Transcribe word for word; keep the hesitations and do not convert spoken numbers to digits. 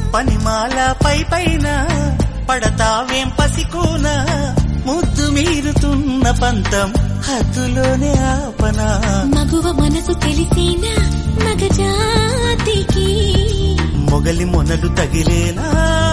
పనిమాల పై పైన పడతావేం పసికోన ముద్దు మీరుతున్న పంతం హద్దులోనే ఆపనా మగువ మనసు తెలిసినా మగజాతికి మొగలి మొనలు తగిలేనా